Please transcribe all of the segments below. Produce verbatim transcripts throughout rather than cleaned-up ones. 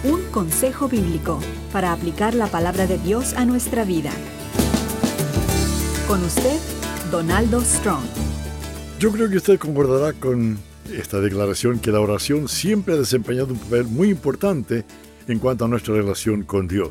Un consejo bíblico para aplicar la palabra de Dios a nuestra vida. Con usted, Donaldo Strong. Yo creo que usted concordará con esta declaración que la oración siempre ha desempeñado un papel muy importante en cuanto a nuestra relación con Dios.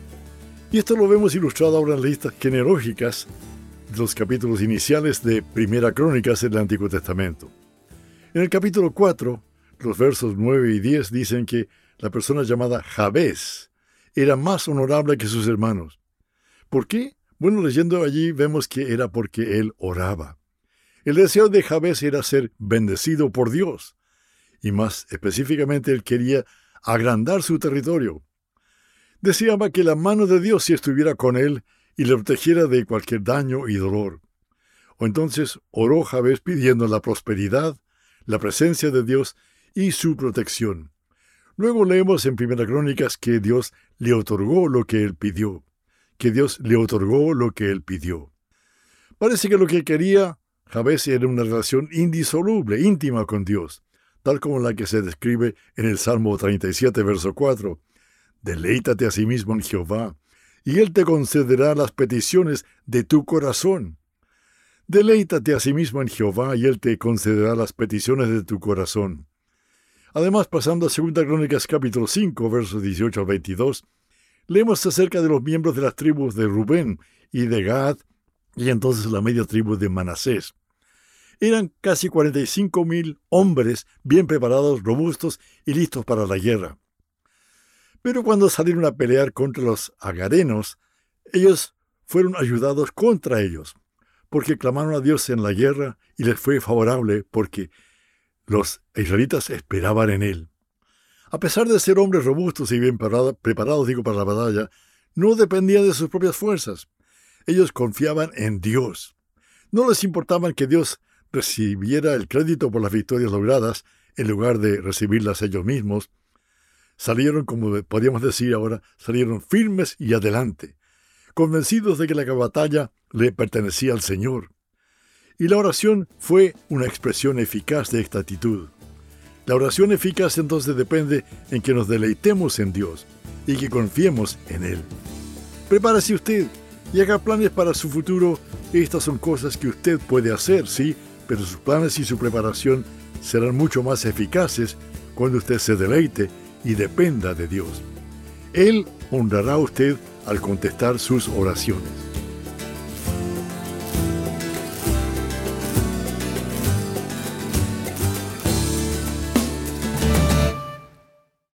Y esto lo vemos ilustrado ahora en las listas genealógicas de los capítulos iniciales de Primera Crónicas del Antiguo Testamento. En el capítulo cuatro, los versos nueve y diez dicen que la persona llamada Jabez era más honorable que sus hermanos. ¿Por qué? Bueno, leyendo allí vemos que era porque él oraba. El deseo de Jabez era ser bendecido por Dios, y más específicamente él quería agrandar su territorio. Deseaba que la mano de Dios sí estuviera con él y le protegiera de cualquier daño y dolor. O entonces oró Jabez pidiendo la prosperidad, la presencia de Dios y su protección. Luego leemos en Primera Crónicas que Dios le otorgó lo que él pidió, que Dios le otorgó lo que él pidió. Parece que lo que quería Jabez era una relación indisoluble, íntima con Dios, tal como la que se describe en el Salmo treinta y siete, verso cuatro. Deleítate a sí mismo en Jehová, y Él te concederá las peticiones de tu corazón. Deleítate a sí mismo en Jehová, y Él te concederá las peticiones de tu corazón. Además, pasando a Segunda Crónicas capítulo cinco, versos dieciocho al veintidós, leemos acerca de los miembros de las tribus de Rubén y de Gad, y entonces la media tribu de Manasés. Eran casi cuarenta y cinco mil hombres bien preparados, robustos y listos para la guerra. Pero cuando salieron a pelear contra los agarenos, ellos fueron ayudados contra ellos, porque clamaron a Dios en la guerra y les fue favorable porque los israelitas esperaban en él. A pesar de ser hombres robustos y bien preparados digo, para la batalla, no dependían de sus propias fuerzas. Ellos confiaban en Dios. No les importaba que Dios recibiera el crédito por las victorias logradas en lugar de recibirlas ellos mismos. Salieron, como podríamos decir ahora, salieron firmes y adelante, convencidos de que la batalla le pertenecía al Señor. Y la oración fue una expresión eficaz de esta actitud. La oración eficaz entonces depende en que nos deleitemos en Dios y que confiemos en Él. Prepárese usted y haga planes para su futuro. Estas son cosas que usted puede hacer, sí, pero sus planes y su preparación serán mucho más eficaces cuando usted se deleite y dependa de Dios. Él honrará a usted al contestar sus oraciones.